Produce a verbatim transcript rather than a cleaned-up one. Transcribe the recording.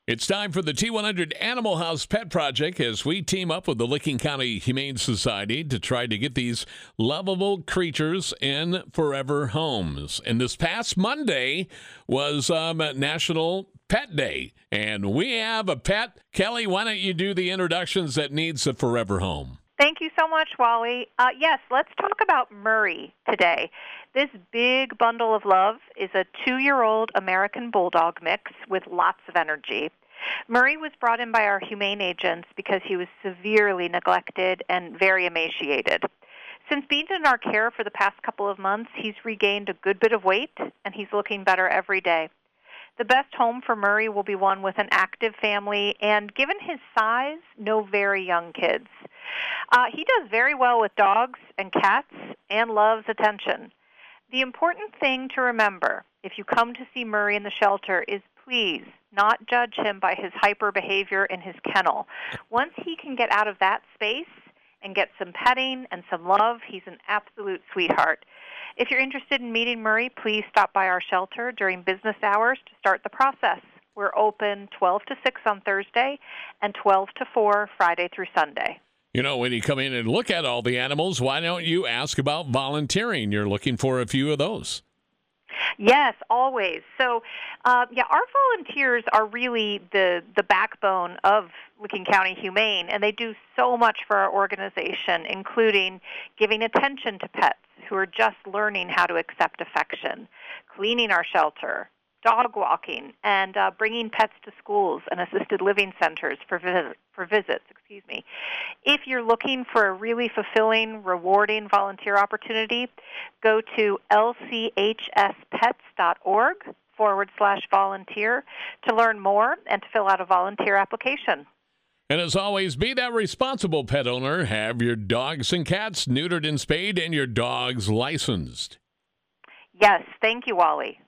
It's time for the T one hundred Animal House Pet Project as we team up with the Licking County Humane Society to try to get these lovable creatures in forever homes. And this past Monday was um, National Pet Day, and we have a pet. Kelly, why don't you do the introductions that needs a forever home? Thank you so much, Wally. Uh, yes, let's talk about Murray today. This big bundle of love is a two-year-old American Bulldog mix with lots of energy. Murray was brought in by our humane agents because he was severely neglected and very emaciated. Since being in our care for the past couple of months, he's regained a good bit of weight, and he's looking better every day. The best home for Murray will be one with an active family and, given his size, no very young kids. Uh, he does very well with dogs and cats and loves attention. The important thing to remember if you come to see Murray in the shelter is please not judge him by his hyper behavior in his kennel. Once he can get out of that space and get some petting and some love, he's an absolute sweetheart. If you're interested in meeting Murray, please stop by our shelter during business hours to start the process. We're open twelve to six on Thursday and twelve to four Friday through Sunday. You know, when you come in and look at all the animals, why don't you ask about volunteering? You're looking for a few of those. Yes, always. So, uh, yeah, our volunteers are really the, the backbone of Licking County Humane, and they do so much for our organization, including giving attention to pets who are just learning how to accept affection, cleaning our shelter, dog walking, and uh, bringing pets to schools and assisted living centers for, visit, for visits. Excuse me. If you're looking for a really fulfilling, rewarding volunteer opportunity, go to lchspets.org forward slash volunteer to learn more and to fill out a volunteer application. And as always, be that responsible pet owner. Have your dogs and cats neutered and spayed and your dogs licensed. Yes, thank you, Wally.